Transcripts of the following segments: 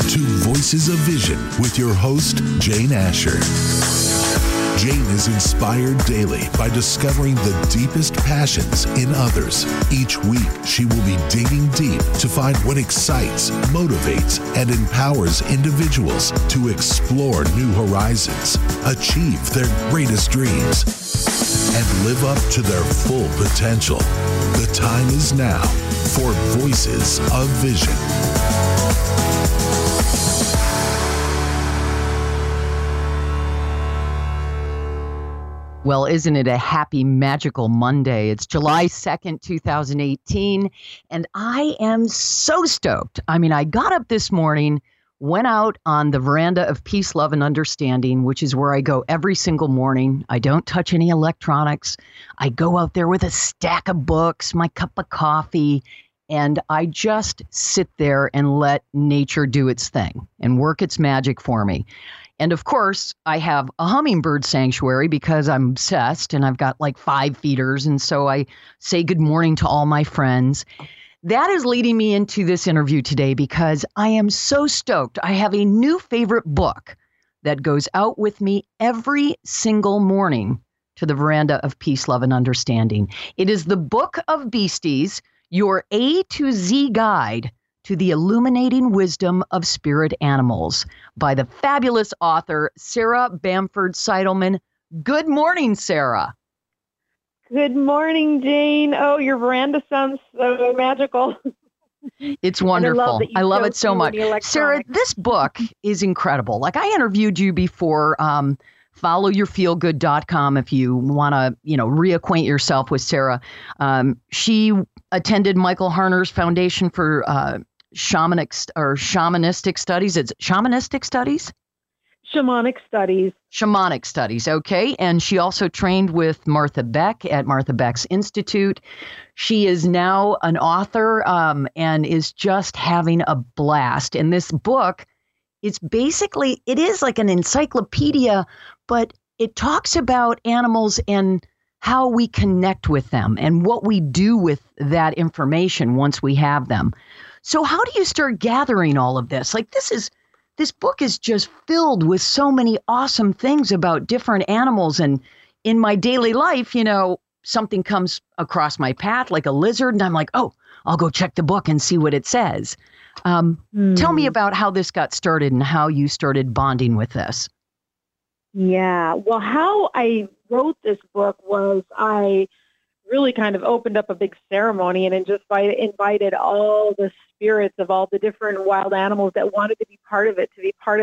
to Voices of Vision with your host, Jane Asher. Jane is inspired daily by discovering the deepest passions in others. Each week, she will be digging deep to find what excites, motivates, and empowers individuals to explore new horizons, achieve their greatest dreams, and live up to their full potential. The time is now for Voices of Vision. Well, isn't it a happy, magical Monday? It's July 2nd, 2018, and I am so stoked. I mean, I got up this morning, went out on the veranda of Peace, Love, and Understanding, which is where I go every single morning. I don't touch any electronics. I go out there with a stack of books, my cup of coffee, and I just sit there and let nature do its thing and work its magic for me. And of course, I have a hummingbird sanctuary because I'm obsessed and I've got like 5 feeders. And so I say good morning to all my friends. That is leading me into this interview today because I am so stoked. I have a new favorite book that goes out with me every single morning to the veranda of Peace, Love, and Understanding. It is the Book of Beasties, your A to Z guide to the illuminating wisdom of spirit animals by the fabulous author, Sarah Bamford Seidelman. Good morning, Sarah. Good morning, Jane. Oh, your veranda sounds so magical. It's wonderful. I love it so much. Sarah, this book is incredible. Like, I interviewed you before, followyourfeelgood.com if you want to, reacquaint yourself with Sarah. She attended Michael Harner's Foundation for Shamanistic Studies. It's Shamanistic Studies? Shamanic Studies, okay. And she also trained with Martha Beck at Martha Beck's Institute. She is now an author and is just having a blast. And this book, it is like an encyclopedia, but it talks about animals and how we connect with them and what we do with that information once we have them. So how do you start gathering all of this? Like, this book is just filled with so many awesome things about different animals. And in my daily life, something comes across my path like a lizard, and I'm like, oh, I'll go check the book and see what it says. Tell me about how this got started and how you started bonding with this. Yeah. Well, how I wrote this book was I really kind of opened up a big ceremony and just invited all the spirits of all the different wild animals that wanted to be part of it.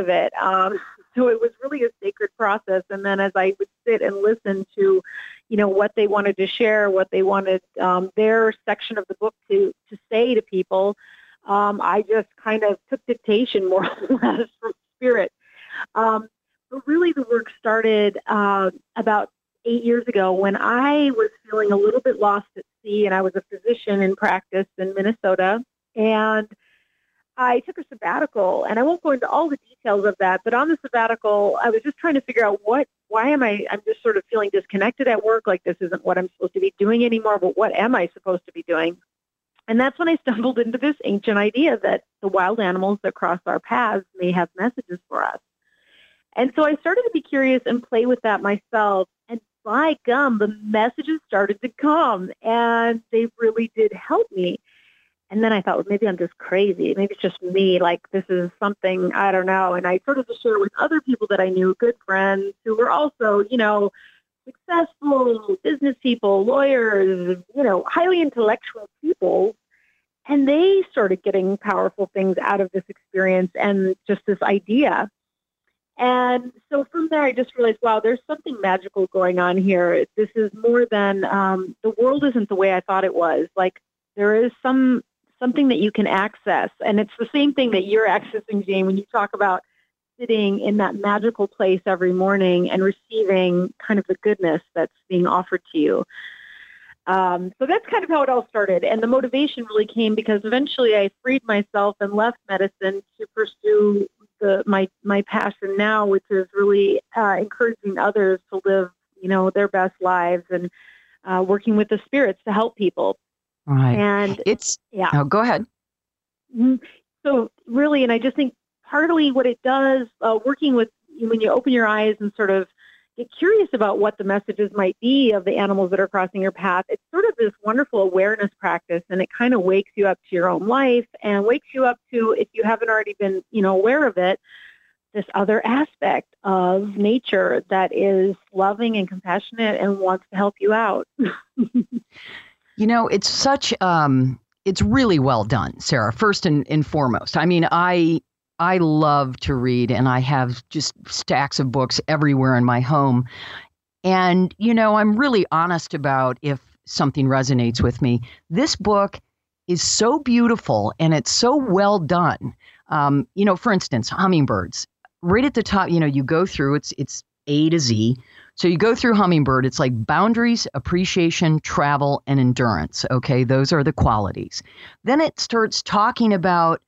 So it was really a sacred process. And then as I would sit and listen to, what they wanted to share, what they wanted their section of the book to say to people, I just kind of took dictation more or less from spirit. But really the work started about 8 years ago when I was feeling a little bit lost at sea, and I was a physician in practice in Minnesota, and I took a sabbatical, and I won't go into all the details of that, but on the sabbatical, I was just trying to figure out I'm just sort of feeling disconnected at work, like this isn't what I'm supposed to be doing anymore, but what am I supposed to be doing? And that's when I stumbled into this ancient idea that the wild animals that cross our paths may have messages for us. And so I started to be curious and play with that myself. And by gum, the messages started to come, and they really did help me. And then I thought, well, maybe I'm just crazy. Maybe it's just me. Like, this is something, I don't know. And I started to share with other people that I knew, good friends who were also, successful business people, lawyers, highly intellectual people. And they started getting powerful things out of this experience and just this idea. And so from there, I just realized, wow, there's something magical going on here. This is more than, the world isn't the way I thought it was. Like, there is something that you can access. And it's the same thing that you're accessing, Jane, when you talk about sitting in that magical place every morning and receiving kind of the goodness that's being offered to you. So that's kind of how it all started. And the motivation really came because eventually I freed myself and left medicine to pursue my passion now, which is really encouraging others to live, their best lives and working with the spirits to help people. Right. And Oh, go ahead. So really, and I just think partly what it does, working with, when you open your eyes and sort of get curious about what the messages might be of the animals that are crossing your path. It's sort of this wonderful awareness practice, and it kind of wakes you up to your own life and wakes you up to, if you haven't already been, aware of it, this other aspect of nature that is loving and compassionate and wants to help you out. It's such, it's really well done, Sarah, first and foremost. I mean, I love to read, and I have just stacks of books everywhere in my home. And, I'm really honest about if something resonates with me. This book is so beautiful and it's so well done. For instance, hummingbirds. Right at the top, you go through, it's A to Z. So you go through hummingbird, it's like boundaries, appreciation, travel, and endurance. Okay, those are the qualities. Then it starts talking about,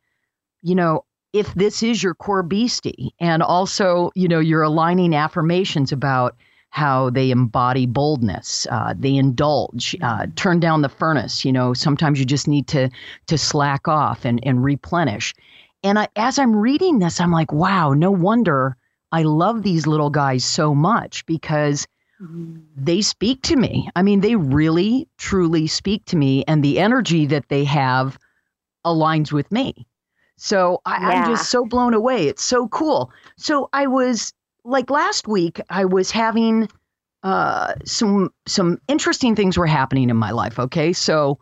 if this is your core beastie, and also, you're aligning affirmations about how they embody boldness, they indulge, turn down the furnace. Sometimes you just need to slack off and replenish. And as I'm reading this, I'm like, wow, no wonder I love these little guys so much, because they speak to me. I mean, they really, truly speak to me, and the energy that they have aligns with me. So I'm just so blown away. It's so cool. So I was, like last week, I was having some interesting things were happening in my life, okay? So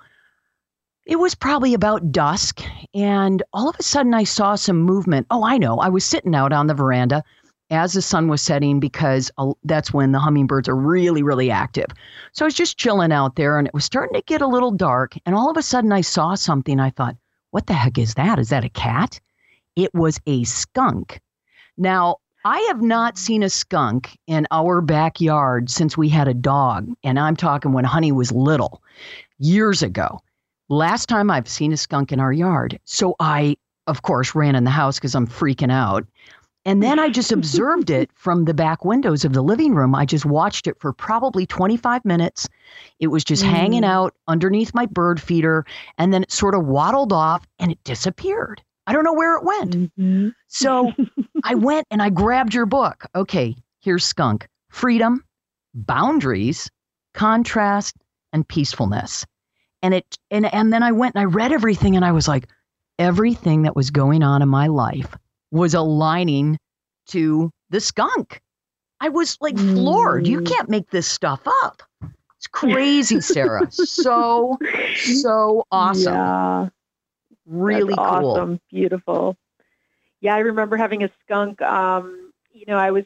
it was probably about dusk, and all of a sudden I saw some movement. Oh, I know. I was sitting out on the veranda as the sun was setting, because that's when the hummingbirds are really, really active. So I was just chilling out there, and it was starting to get a little dark, and all of a sudden I saw something. I thought, what the heck is that? Is that a cat? It was a skunk. Now, I have not seen a skunk in our backyard since we had a dog, and I'm talking when Honey was little, years ago. Last time I've seen a skunk in our yard. So I, of course, ran in the house because I'm freaking out. And then I just observed it from the back windows of the living room. I just watched it for probably 25 minutes. It was just hanging out underneath my bird feeder, and then it sort of waddled off and it disappeared. I don't know where it went. So I went and I grabbed your book. Okay, here's skunk. Freedom, boundaries, contrast, and peacefulness. And then I went and I read everything, and I was like, everything that was going on in my life was aligning to the skunk. I was like floored. You can't make this stuff up. It's crazy, Sarah. So awesome. Yeah. Really That's cool. Awesome. Beautiful. Yeah, I remember having a skunk. I was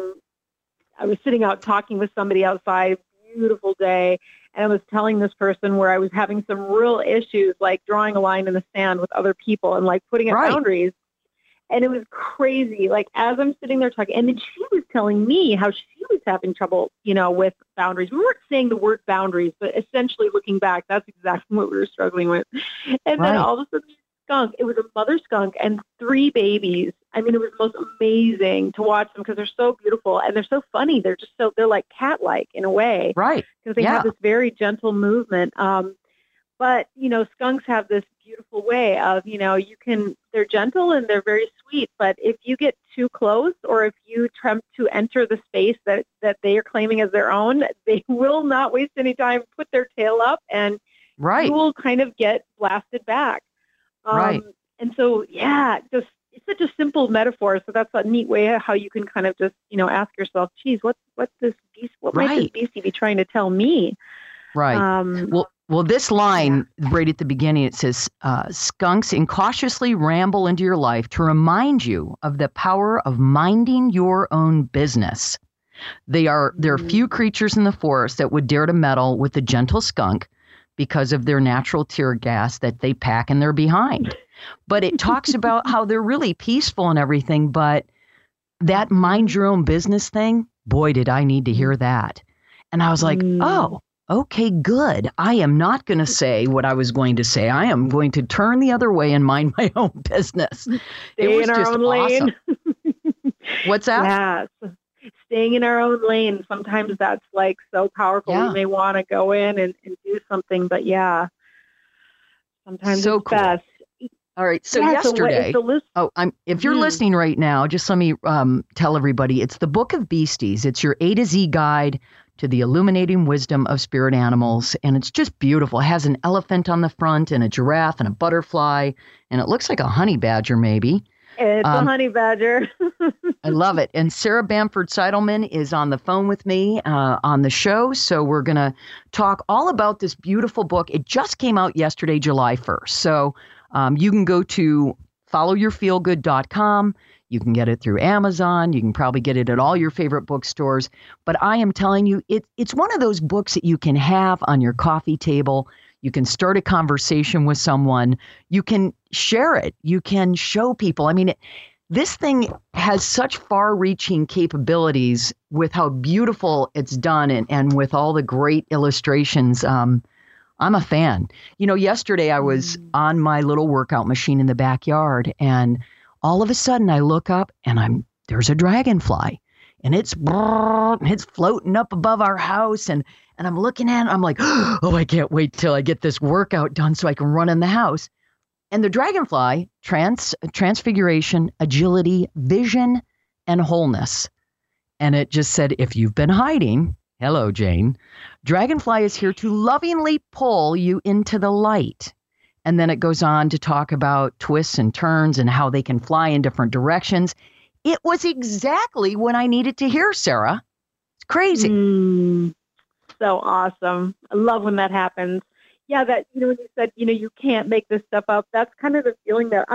sitting out talking with somebody outside, beautiful day. And I was telling this person where I was having some real issues, like drawing a line in the sand with other people and like putting up boundaries. And it was crazy. Like, as I'm sitting there talking, and then she was telling me how she was having trouble, with boundaries. We weren't saying the word boundaries, but essentially looking back, that's exactly what we were struggling with. And then all of a sudden, skunk, it was a mother skunk and 3 babies. I mean, it was the most amazing to watch them, because they're so beautiful and they're so funny. They're like cat-like in a way. Right. Because they have this very gentle movement. But, skunks have this beautiful way of, they're gentle and they're very sweet, but if you get too close, or if you attempt to enter the space that they are claiming as their own, they will not waste any time, put their tail up, and you will kind of get blasted back. And so, just it's such a simple metaphor. So that's a neat way how you can kind of just, ask yourself, geez, what's this beast? What might this beastie be trying to tell me? Right. Well, this line right at the beginning, it says, skunks incautiously ramble into your life to remind you of the power of minding your own business. There are few creatures in the forest that would dare to meddle with the gentle skunk because of their natural tear gas that they pack in their behind. But it talks about how they're really peaceful and everything, but that mind your own business thing, boy, did I need to hear that. And I was like, oh, okay, good. I am not going to say what I was going to say. I am going to turn the other way and mind my own business. Stay in our own lane. What's that? Yes. Staying in our own lane. Sometimes that's like so powerful. We may want to go in and do something, but sometimes so it's cool. best. All right. So yesterday, if you're listening right now, just let me tell everybody, it's the Book of Beasties. It's your A to Z guide to the illuminating wisdom of spirit animals. And it's just beautiful. It has an elephant on the front and a giraffe and a butterfly. And it looks like a honey badger, maybe. It's a honey badger. I love it. And Sarah Bamford Seidelman is on the phone with me on the show. So we're going to talk all about this beautiful book. It just came out yesterday, July 1st. So you can go to followyourfeelgood.com. You can get it through Amazon. You can probably get it at all your favorite bookstores. But I am telling you, it's one of those books that you can have on your coffee table. You can start a conversation with someone. You can share it. You can show people. I mean, this thing has such far-reaching capabilities with how beautiful it's done and with all the great illustrations. I'm a fan. You know, yesterday I was on my little workout machine in the backyard, and all of a sudden I look up and there's a dragonfly, and it's floating up above our house, and I'm looking at it, I'm like, oh, I can't wait till I get this workout done so I can run in the house. And the dragonfly, transfiguration, agility, vision, and wholeness. And it just said, if you've been hiding, hello, Jane, dragonfly is here to lovingly pull you into the light. And then it goes on to talk about twists and turns and how they can fly in different directions. It was exactly what I needed to hear, Sarah. It's crazy. So awesome. I love when that happens. Yeah, that, when you said, you can't make this stuff up, that's kind of the feeling that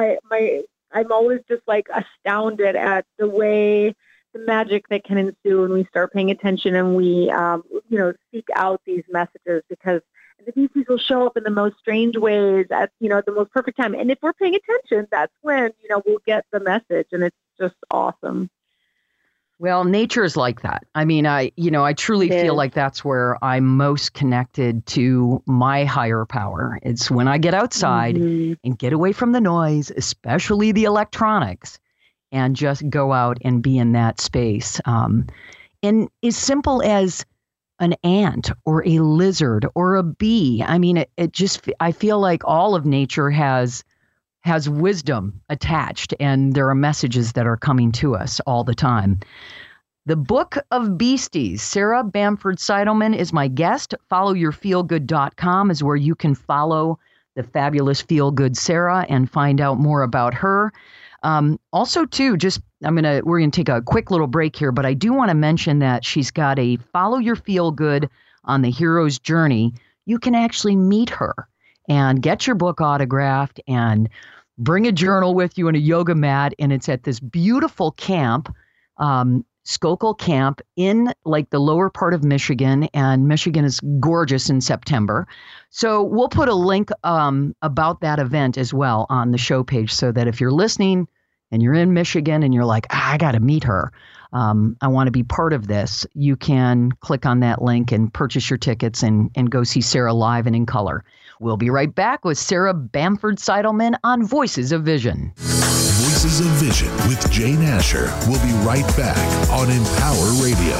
I'm always just like astounded at the way the magic that can ensue when we start paying attention and we, seek out these messages, because the beasties will show up in the most strange ways at the most perfect time. And if we're paying attention, that's when, we'll get the message, and it's just awesome. Well, nature is like that. I mean, I truly feel like that's where I'm most connected to my higher power. It's when I get outside and get away from the noise, especially the electronics, and just go out and be in that space. And as simple as an ant or a lizard or a bee. I mean, I feel like all of nature has wisdom attached, and there are messages that are coming to us all the time. The Book of Beasties. Sarah Bamford Seidelman is my guest. Followyourfeelgood.com is where you can follow the fabulous Feel Good Sarah and find out more about her. Also, too, we're gonna take a quick little break here, but I do want to mention that she's got a Follow Your Feel Good on the Hero's Journey. You can actually meet her and get your book autographed and bring a journal with you and a yoga mat. And it's at this beautiful camp, Schuylkill Camp, in like the lower part of Michigan. And Michigan is gorgeous in September. So we'll put a link about that event as well on the show page, so that if you're listening and you're in Michigan and you're like, I got to meet her, I want to be part of this, you can click on that link and purchase your tickets and go see Sarah live and in color. We'll be right back with Sarah Bamford Seidelman on Voices of Vision. Voices of Vision with Jane Asher. We'll be right back on Empower Radio.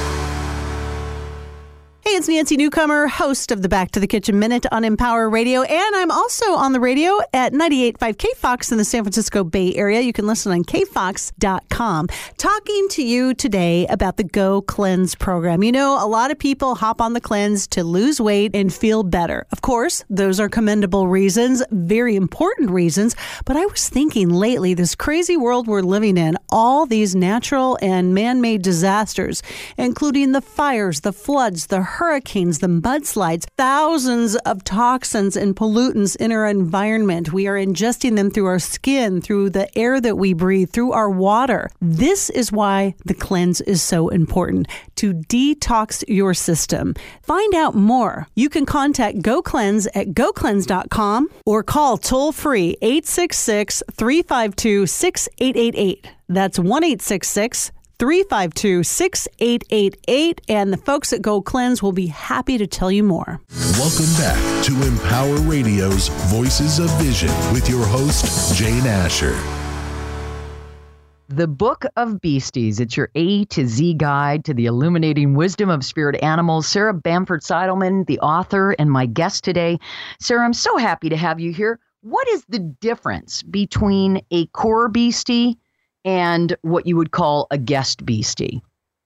Hey, it's Nancy Newcomer, host of the Back to the Kitchen Minute on Empower Radio, and I'm also on the radio at 98.5 KFOX in the San Francisco Bay Area. You can listen on kfox.com. Talking to you today about the Go Cleanse program. A lot of people hop on the cleanse to lose weight and feel better. Of course, those are commendable reasons, very important reasons, but I was thinking lately, this crazy world we're living in, all these natural and man-made disasters, including the fires, the floods, the hurricanes, the mudslides, thousands of toxins and pollutants in our environment. We are ingesting them through our skin, through the air that we breathe, through our water. This is why the cleanse is so important, to detox your system. Find out more. You can contact Go Cleanse at gocleanse.com or call toll-free 866-352-6888. That's 1-866-352-6888, and the folks at Go Cleanse will be happy to tell you more. Welcome back to Empower Radio's Voices of Vision with your host, Jane Asher. The Book of Beasties. It's your A to Z guide to the illuminating wisdom of spirit animals. Sarah Bamford Seidelman, the author, and my guest today. Sarah, I'm so happy to have you here. What is the difference between a core beastie and what you would call a guest beastie?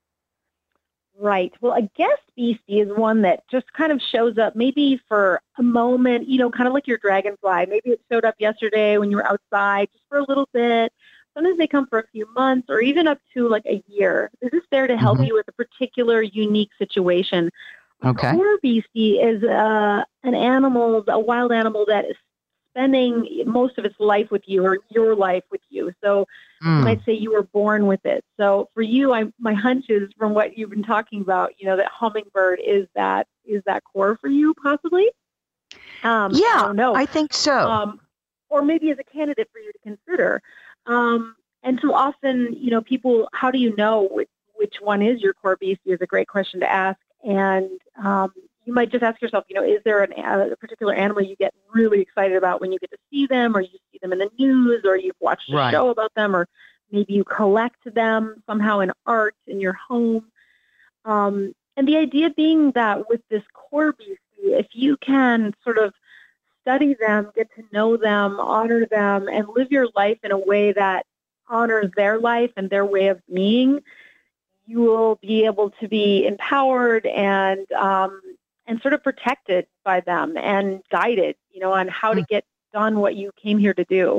Right. Well, a guest beastie is one that just kind of shows up maybe for a moment, kind of like your dragonfly. Maybe it showed up yesterday when you were outside just for a little bit. Sometimes they come for a few months or even up to like a year. They're just there to help you with a particular unique situation. Okay. A core beastie is an animal, a wild animal that is spending most of its life with you or your life with you. So you might say you were born with it. So for you, my hunch is from what you've been talking about, that hummingbird is that core for you possibly? Yeah, I don't know. I think so. Or maybe as a candidate for you to consider. And so often, people, how do you know which one is your core beastie is a great question to ask. And you might just ask yourself, is there a particular animal you get really excited about when you get to see them, or you see them in the news, or you've watched a show about them, or maybe you collect them somehow in art in your home. And the idea being that with this core beastie, if you can sort of study them, get to know them, honor them, and live your life in a way that honors their life and their way of being, you will be able to be empowered and sort of protected by them and guided, on how to get done what you came here to do.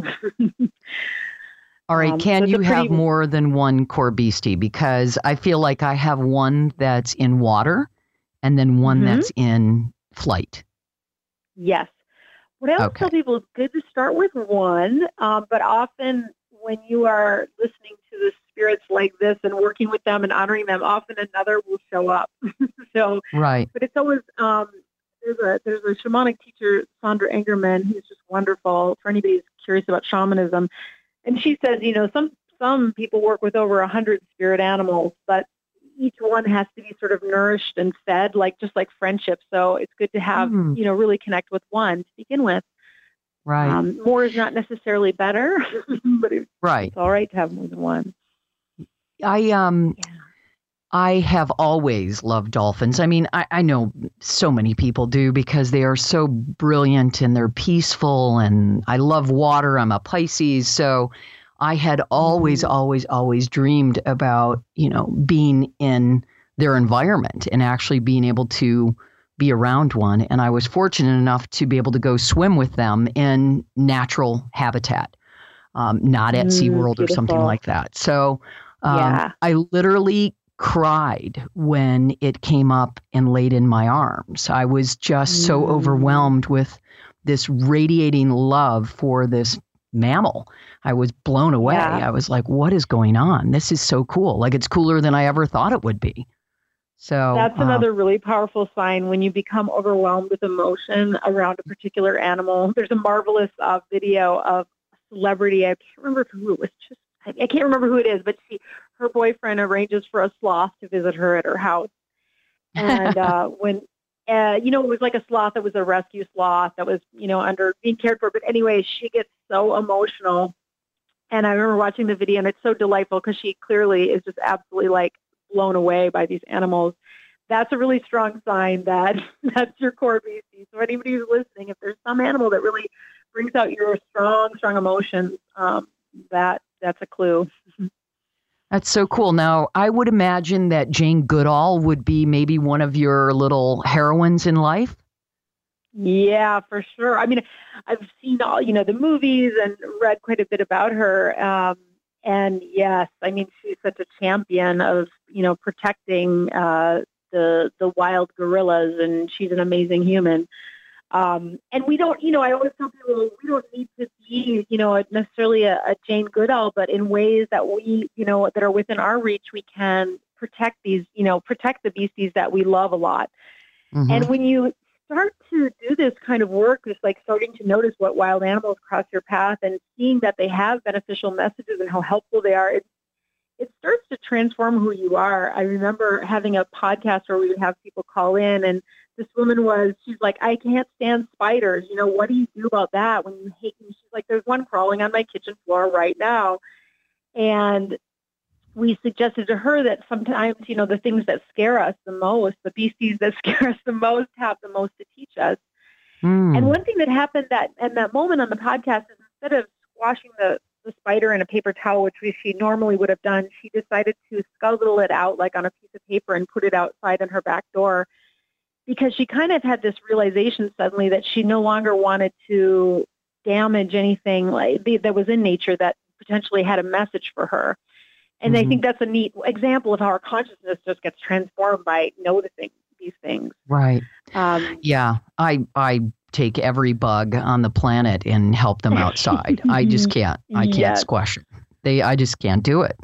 All right. Can you have more than one core beastie? Because I feel like I have one that's in water and then one that's in flight. Yes. What I always tell people is good to start with one, but often when you are listening to the spirits like this and working with them and honoring them, often another will show up. So, right. But it's always there's a shamanic teacher, Sandra Engerman, who's just wonderful for anybody who's curious about shamanism, and she says, some people work with over 100 spirit animals, but each one has to be sort of nourished and fed, just like friendship. So it's good to have really connect with one to begin with. Right. More is not necessarily better, but it's all right to have more than one. I have always loved dolphins. I mean, I know so many people do because they are so brilliant and they're peaceful, and I love water. I'm a Pisces, so I had always dreamed about, being in their environment and actually being able to be around one. And I was fortunate enough to be able to go swim with them in natural habitat, not at SeaWorld or something like that. So I literally cried when it came up and laid in my arms. I was just so overwhelmed with this radiating love for this mammal. I was blown away. I was like, what is going on? This is so cool. Like, it's cooler than I ever thought it would be. So that's another really powerful sign when you become overwhelmed with emotion around a particular animal. There's a marvelous video of a celebrity. I can't remember who it was. I can't remember who it is, but her boyfriend arranges for a sloth to visit her at her house. And when it was like a sloth that was a rescue sloth that was, under being cared for. But anyway, she gets so emotional. And I remember watching the video, and it's so delightful because she clearly is just absolutely blown away by these animals. That's a really strong sign that that's your core beastie. So anybody who's listening, if there's some animal that really brings out your strong emotions, that's a clue. That's so cool. Now, I would imagine that Jane Goodall would be maybe one of your little heroines in life. Yeah, for sure. I mean, I've seen all, the movies and read quite a bit about her. And yes, I mean, she's such a champion of, protecting the wild gorillas, and she's an amazing human. And we don't, I always tell people we don't need to be, necessarily a Jane Goodall, but in ways that we, that are within our reach, we can protect these, protect the beasties that we love a lot. And when you start to do this kind of work, just starting to notice what wild animals cross your path and seeing that they have beneficial messages and how helpful they are, it starts to transform who you are. I remember having a podcast where we would have people call in, and this woman she's like, I can't stand spiders. What do you do about that when you hate them? She's like, there's one crawling on my kitchen floor right now. And we suggested to her that sometimes, the things that scare us the most, the beasties that scare us the most, have the most to teach us. And one thing that happened in that moment on the podcast is instead of squashing the spider in a paper towel, which she normally would have done, she decided to scuttle it out like on a piece of paper and put it outside on her back door, because she kind of had this realization suddenly that she no longer wanted to damage anything that was in nature that potentially had a message for her. And I think that's a neat example of how our consciousness just gets transformed by noticing these things. Right. Yeah. I take every bug on the planet and help them outside. I just can't. I can't squash it. I just can't do it.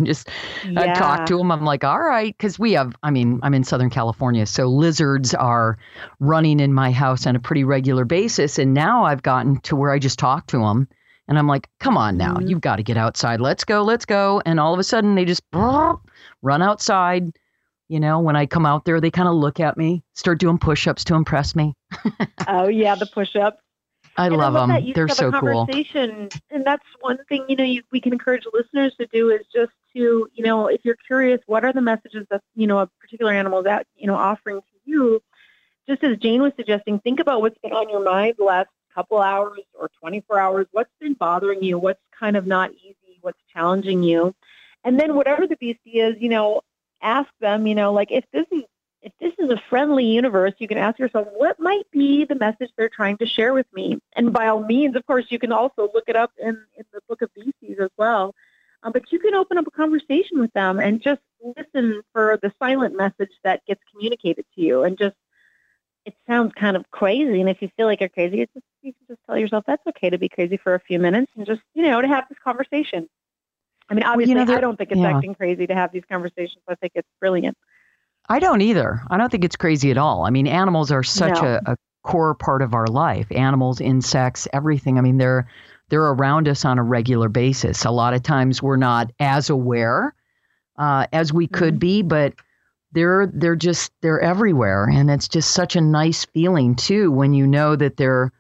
I talk to them. I'm like, all right. Because I'm in Southern California. So lizards are running in my house on a pretty regular basis. And now I've gotten to where I just talk to them. And I'm like, come on now. You've got to get outside. Let's go. And all of a sudden they just run outside. You know, when I come out there, they kind of look at me, start doing push-ups to impress me. Oh, yeah, the push-ups. I love them. They're so cool. And that's one thing, we can encourage listeners to do is just to, if you're curious, what are the messages that, a particular animal is out, offering to you? Just as Jane was suggesting, think about what's been on your mind the last couple hours or 24 hours. What's been bothering you? What's kind of not easy? What's challenging you? And then whatever the beastie is, ask them, if this is a friendly universe, you can ask yourself, what might be the message they're trying to share with me? And by all means, of course, you can also look it up in the Book of Beasties as well. But you can open up a conversation with them and just listen for the silent message that gets communicated to you. And just, it sounds kind of crazy. And if you feel like you're crazy, you can just tell yourself that's okay to be crazy for a few minutes and just, to have this conversation. I mean, obviously, I don't think it's acting crazy to have these conversations. I think it's brilliant. I don't either. I don't think it's crazy at all. I mean, animals are such a core part of our life. Animals, insects, everything. I mean, they're around us on a regular basis. A lot of times we're not as aware as we could be, but they're everywhere. And it's just such a nice feeling, too, when you know that they're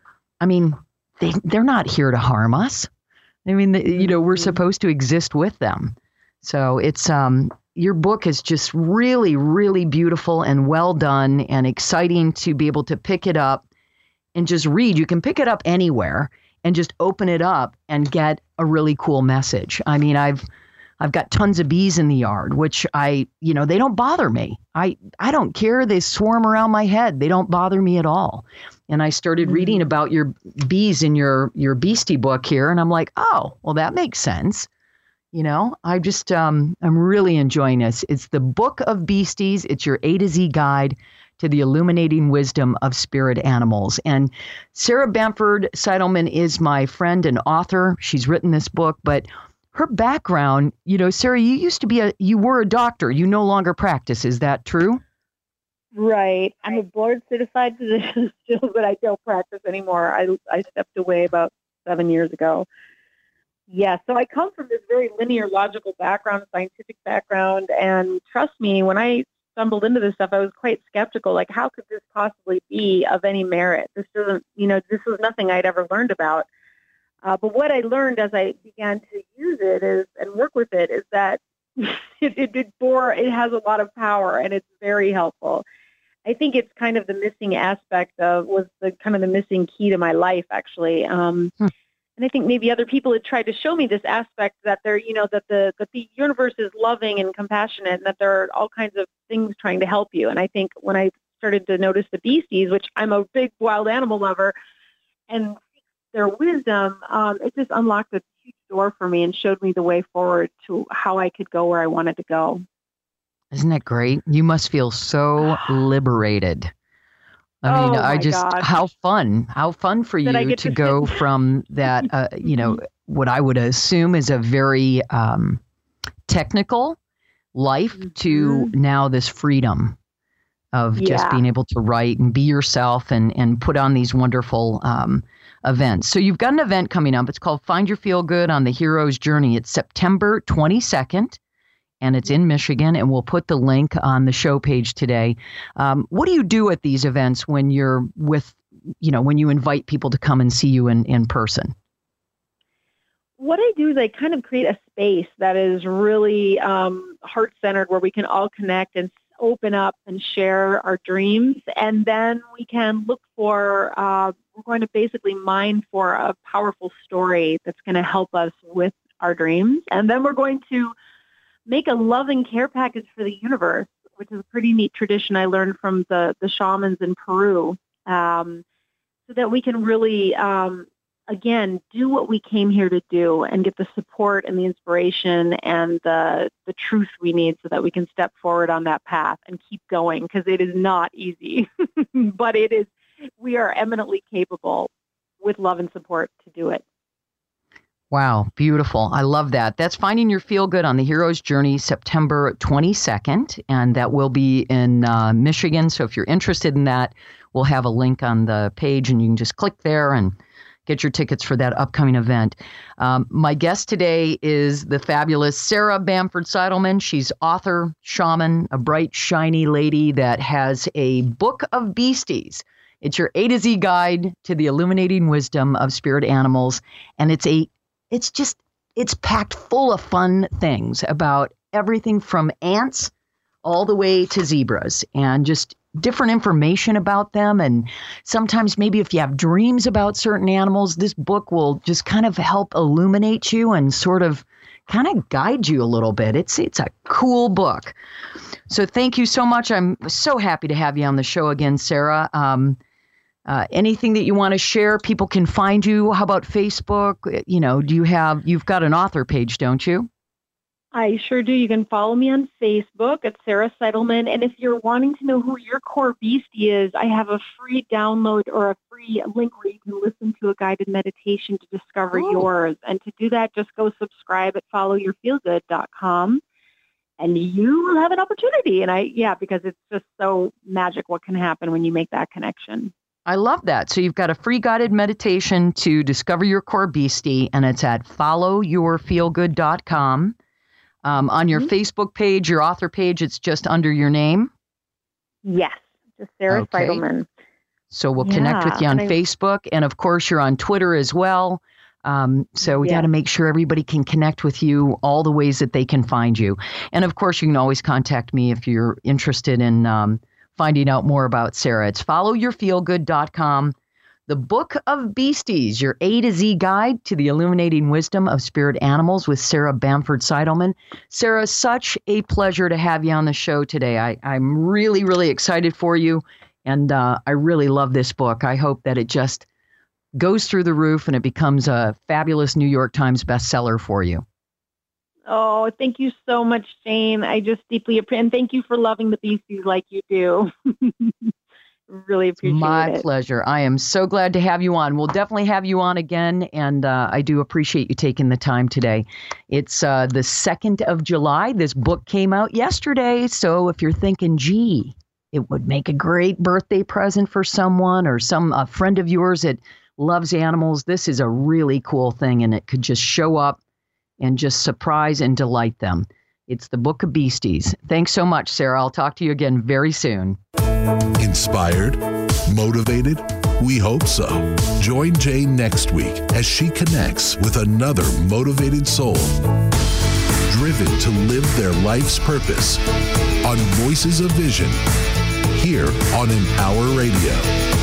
not here to harm us. I mean, we're supposed to exist with them. So it's your book is just really, really beautiful and well done and exciting to be able to pick it up and just read. You can pick it up anywhere and just open it up and get a really cool message. I mean, I've got tons of bees in the yard, which they don't bother me. I don't care. They swarm around my head. They don't bother me at all. And I started reading about your bees in your Beastie book here. And I'm like, oh, well, that makes sense. I just, I'm really enjoying this. It's the Book of Beasties. It's your A to Z guide to the illuminating wisdom of spirit animals. And Sarah Bamford Seidelman is my friend and author. She's written this book, but her background, Sarah, you were a doctor. You no longer practice. Is that true? Right. I'm a board certified physician still, but I don't practice anymore. I stepped away about 7 years ago. Yeah, so I come from this very linear, logical background, scientific background, and trust me, when I stumbled into this stuff, I was quite skeptical. Like, how could this possibly be of any merit? This isn't, this was nothing I'd ever learned about. But what I learned as I began to use it and work with it is that it has a lot of power and it's very helpful. I think it's kind of the missing aspect was the missing key to my life, actually. And I think maybe other people had tried to show me this aspect that that the universe is loving and compassionate, and that there are all kinds of things trying to help you. And I think when I started to notice the beasties, which I'm a big wild animal lover, and their wisdom, it just unlocked a huge door for me and showed me the way forward to how I could go where I wanted to go. Isn't that great? You must feel so liberated. I mean, how fun for you to go from that, what I would assume is a very technical life to now this freedom of just being able to write and be yourself and put on these wonderful events. So you've got an event coming up. It's called Find Your Feel Good on the Hero's Journey. It's September 22nd. And it's in Michigan, and we'll put the link on the show page today. What do you do at these events when you're when you invite people to come and see you in person? What I do is I kind of create a space that is really heart-centered, where we can all connect and open up and share our dreams. And then we can look for, we're going to basically mine for a powerful story that's going to help us with our dreams. And then we're going to make a loving care package for the universe, which is a pretty neat tradition I learned from the shamans in Peru, so that we can really, again, do what we came here to do and get the support and the inspiration and the truth we need so that we can step forward on that path and keep going, because it is not easy, but we are eminently capable with love and support to do it. Wow, beautiful. I love that. That's Finding Your Feel Good on the Hero's Journey, September 22nd, and that will be in Michigan. So if you're interested in that, we'll have a link on the page, and you can just click there and get your tickets for that upcoming event. My guest today is the fabulous Sarah Bamford Seidelman. She's author, shaman, a bright, shiny lady that has a book of beasties. It's your A to Z guide to the illuminating wisdom of spirit animals, and it's packed full of fun things about everything from ants all the way to zebras, and just different information about them. And sometimes maybe if you have dreams about certain animals, this book will just kind of help illuminate you and sort of kind of guide you a little bit. It's a cool book. So thank you so much. I'm so happy to have you on the show again, Sarah. Anything that you want to share, people can find you. How about Facebook? You've got an author page, don't you? I sure do. You can follow me on Facebook at Sarah Seidelman. And if you're wanting to know who your core beastie is, I have a free download or a free link where you can listen to a guided meditation to discover yours. And to do that, just go subscribe at followyourfeelgood.com. And you will have an opportunity. And because it's just so magic what can happen when you make that connection. I love that. So you've got a free guided meditation to discover your core beastie, and it's at followyourfeelgood.com. On your Facebook page, your author page, it's just under your name? Yes, just Sarah Seidelman. So we'll connect with you on Facebook, and of course you're on Twitter as well. So we got to make sure everybody can connect with you all the ways that they can find you. And of course you can always contact me if you're interested in finding out more about Sarah. It's followyourfeelgood.com. The Book of Beasties, your A to Z guide to the illuminating wisdom of spirit animals with Sarah Bamford Seidelman. Sarah, such a pleasure to have you on the show today. I'm really, really excited for you, and I really love this book. I hope that it just goes through the roof and it becomes a fabulous New York Times bestseller for you. Oh, thank you so much, Jane. I just deeply appreciate, and thank you for loving the beasties like you do. Really appreciate it. My pleasure. I am so glad to have you on. We'll definitely have you on again, and I do appreciate you taking the time today. It's the 2nd of July. This book came out yesterday, so if you're thinking, gee, it would make a great birthday present for someone or a friend of yours that loves animals, this is a really cool thing, and it could just show up and just surprise and delight them. It's the Book of Beasties. Thanks so much, Sarah. I'll talk to you again very soon. Inspired? Motivated? We hope so. Join Jane next week as she connects with another motivated soul, driven to live their life's purpose on Voices of Vision, here on Empower Radio.